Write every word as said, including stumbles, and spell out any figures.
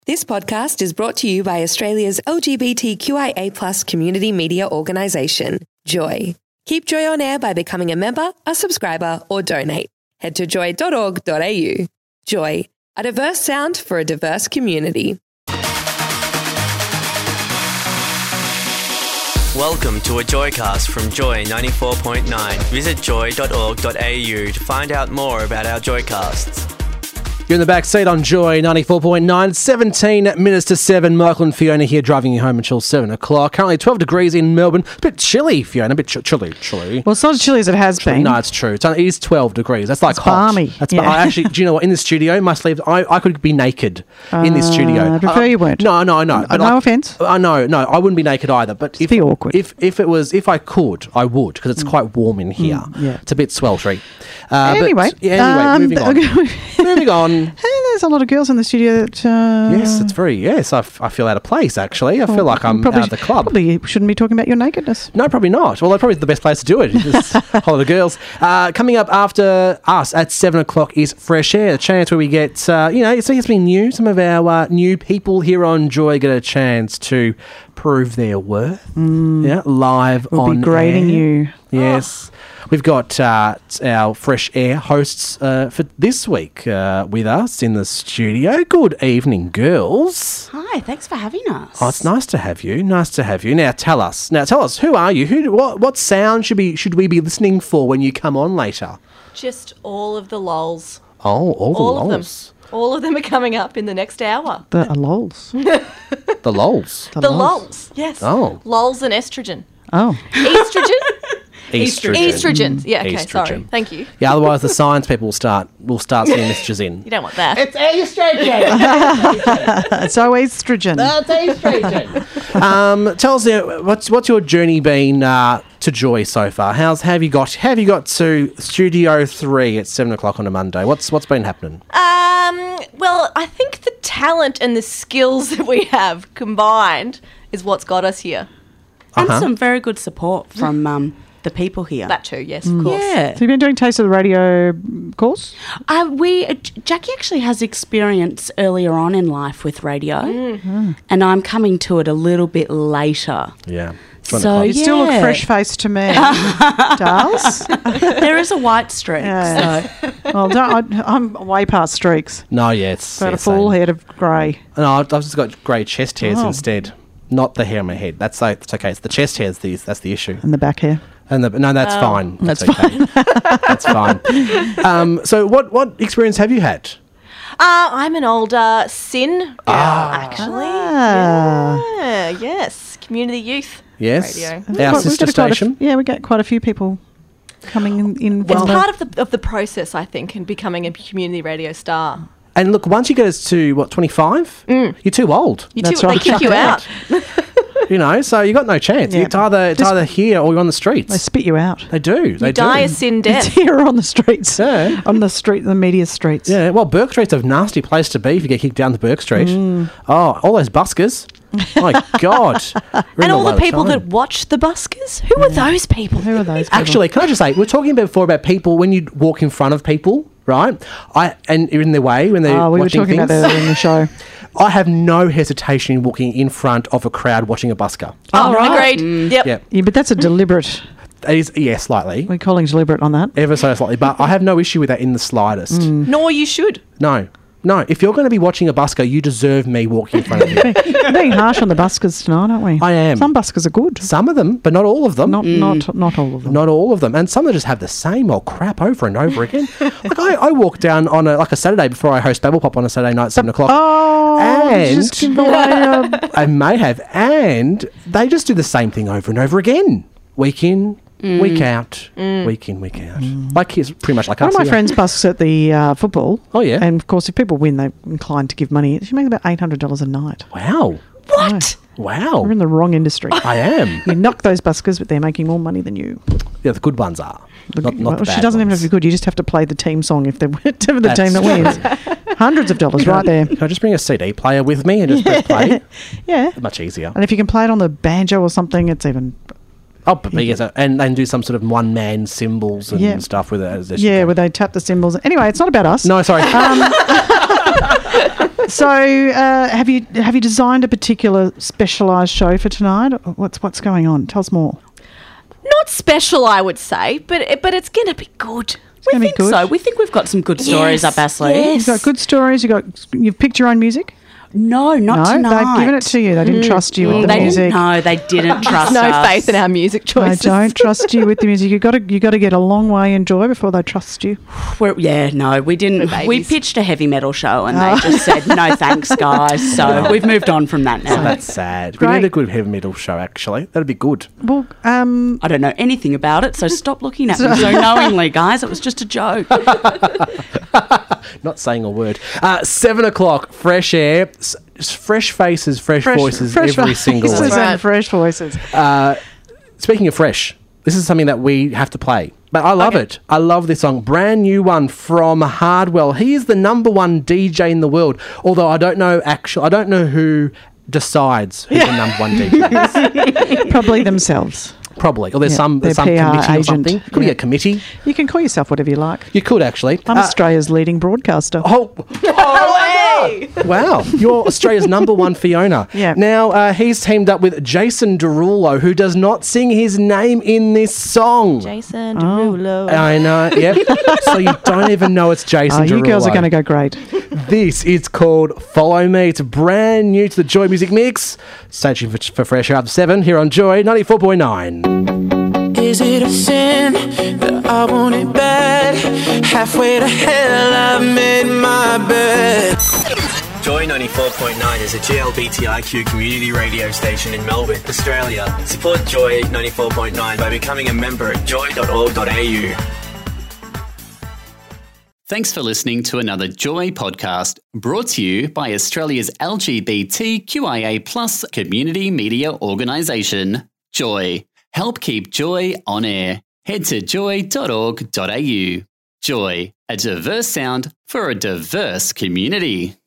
This podcast is brought to you by Australia's L G B T Q I A plus community media organisation, Joy. Keep Joy on air by becoming a member, a subscriber, or donate. Head to joy dot org dot a u. Joy, a diverse sound for a diverse community. Welcome to a Joycast from Joy ninety-four point nine. Visit joy dot org dot a u to find out more about our Joycasts. You're in the back seat on Joy ninety-four point nine, seventeen minutes to seven. Michael and Fiona here driving you home until seven o'clock. Currently twelve degrees in Melbourne. A bit chilly, Fiona, a bit ch- chilly, chilly. Well, it's not as chilly as it has been. No, it's true. It's, it is twelve degrees. That's like It's hot. balmy. That's Yeah. ba- I actually, do you know what? In the studio, my sleeves, I, I could be naked in this studio. Uh, I prefer you weren't. No, no, no. Uh, no offence. I know, no, I wouldn't be naked either. But if, be awkward. If if it was, if I could, I would, because it's quite warm in here. Mm, yeah. It's a bit sweltery. Uh, Anyway, but, yeah, anyway, um, moving on. moving on. Hey, there's a lot of girls in the studio that... Uh, Yes, it's very, yes, I, f- I feel out of place, actually. I feel like I'm probably, out of the club. Probably shouldn't be talking about your nakedness. No, probably not. Well, that's probably the best place to do it. This whole of the girls. Uh, coming up after us at seven o'clock is Fresh Air, a chance where we get, uh, you know, it's something new. Some of our uh, new people here on Joy get a chance to prove their worth. Mm. Yeah, live We'll on be grading air. you. Yes. We've got uh, our Fresh Air hosts uh, for this week uh, with us in the studio. Good evening, girls. Hi, thanks for having us. Oh, it's nice to have you. Nice to have you. Now, tell us. Now, tell us. Who are you? Who? What? What sound should be should we be listening for when you come on later? Just all of the lols. Oh, all the All of them. lols. All of them are coming up in the next hour. The uh, lols. The lols. The lols, yes. Oh. Lols and estrogen. Oh. Estrogen? Estrogen. Estrogens. Yeah, okay, Estrogen. sorry. Thank you. Yeah. Otherwise, the science people will start will start sending messages in. You don't want that. It's estrogen. It's always estrogen. It's estrogen. Um, tell us uh, what's what's your journey been uh, to Joy so far? How's have you got have you got to Studio Three at seven o'clock on a Monday? What's what's been happening? Um, well, I think the talent and the skills that we have combined is what's got us here. And Uh-huh. some very good support from um, the people here. That too, yes, of course. Yeah. So you've been doing Taste of the Radio course? Uh, we uh, J- Jackie actually has experience earlier on in life with radio, Mm. and I'm coming to it a little bit later. Yeah. So You still look yeah. fresh-faced to me, Darls. There is a white streak. Yeah. So. Well, don't, I, I'm way past streaks. No, yeah, it's Got yeah, a full same. head of grey. No, I've just got grey chest hairs Oh. instead. Not the hair on my head. That's like, it's okay. It's the chest hairs. These that's the issue. And the back hair. And the, no, that's fine. That's okay. That's fine. Um, so, what what experience have you had? Uh, I'm an older Sin girl, actually. Ah. Yeah, yes. Community youth Yes, radio. our We've got- we've sister got quite a f- station. yeah, we get quite a few people coming in. in It's from the- part of the of the process, I think, in becoming a community radio star. And look, once you get us to what twenty-five, you're too old. You That's too, right. They kick Chuck you it out. You know, so you got no chance. Yeah. It's either it's Just- either here or you're on the streets. They spit you out. They do. They You die do. a Sin It's death. here on the streets. Yeah. On the street, the media streets. Yeah, well, Burke Street's a nasty place to be if you get kicked down to Burke Street. Mm. Oh, all those buskers. My God. We're in And all the way of people time. that watch the buskers, who are those people? Who are those people? Actually, can I just say, we we're talking before about people when you walk in front of people, right? I and you're in their way when they're Oh, we were watching talking things. about that earlier in the show. I have no hesitation in walking in front of a crowd watching a busker. Oh, right. agreed. Yep. Yeah, Yeah, but that's a deliberate. it is. Yeah, slightly, We're calling deliberate on that. ever so slightly, but I have no issue with that in the slightest. Mm. Nor you should. No, no. If you're going to be watching a busker, you deserve me walking in front of you. We're being harsh on the buskers tonight, aren't we? I am. Some buskers are good. Some of them, but not all of them. Not, not, not all of them. Not all of them, and some that just have the same old crap over and over again. Like I, I walk down on a like a Saturday before I host Babble Pop on a Saturday night, seven o'clock. Oh, And- just give away a- I may have, and they just do the same thing over and over again, week in, week out, week in, week out. Like kids, pretty much like One us. of my here. friends busks at the uh, football. Oh, yeah. And of course, if people win, they're inclined to give money. She makes about eight hundred dollars a night. Wow, What? wow. We're in the wrong industry. I am. You knock those buskers, but they're making more money than you. Yeah, the good ones are. Not, not Well, the she bad doesn't even have ones. to be good. You just have to play the team song if they're to the That's team that true. wins. Hundreds of dollars right there. Can I just bring a C D player with me and just press play? Yeah. Much easier. And if you can play it on the banjo or something, it's even... Oh, but yes, uh, and and do some sort of one man cymbals and Yeah. stuff with it. As as Yeah, you where they tap the cymbals. Anyway, it's not about us. No, sorry. Um, so, uh, have you have you designed a particular specialised show for tonight? What's what's going on? Tell us more. Not special, I would say, but but it's going to be good. We gonna be think good. so. We think we've got some good stories Yes, up our sleeve. yes. You've got good stories. You got you've picked your own music. No, not no, tonight. they've given it to you. They didn't trust you with the They music. didn't, no, they didn't trust no us. faith in our music They choices. don't trust you with the music. You got to you got to get a long way in Joy before they trust you. We're, yeah, no, we didn't. We're We babies. pitched a heavy metal show and they just said, no thanks, guys. So we've moved on from that now. That's sad. We Great. need a good heavy metal show, actually. That'd be good. Well, um, I don't know anything about it, so stop looking at me so knowingly, guys. It was just a joke. Not saying a word. Uh, seven o'clock, fresh air. S- fresh faces, fresh, voices every voices single week. and Right. fresh voices. Uh, speaking of fresh, this is something that we have to play. But I love Okay. it. I love this song. Brand new one from Hardwell. He is the number one D J in the world. Although I don't know actually, I don't know who decides who the number one D J is. Probably themselves. Probably. Or there's Yeah, some, their there's some P R committee or agent. something. Could be Yeah. a committee. You can call yourself whatever you like. You could actually. I'm Uh, Australia's leading broadcaster. Oh, oh my God. Wow. You're Australia's number one Fiona. Yeah. Now, uh, he's teamed up with Jason Derulo, who does not sing his name in this song. Jason Oh. Derulo. I know, yep. So you don't even know it's Jason Oh, Derulo. you girls are going to go great. This is called Follow Me. It's brand new to the Joy Music Mix. Stay tuned for, for Fresh Air after seven here on Joy ninety-four point nine. Is it a sin that I want it bad? Halfway to hell, I've made my bed. Joy ninety-four point nine is a G L B T I Q community radio station in Melbourne, Australia. Support Joy ninety-four point nine by becoming a member at joy dot org dot a u. Thanks for listening to another Joy podcast brought to you by Australia's L G B T Q I A plus community media organisation, Joy. Help keep Joy on air. Head to joy dot org dot a u. Joy, a diverse sound for a diverse community.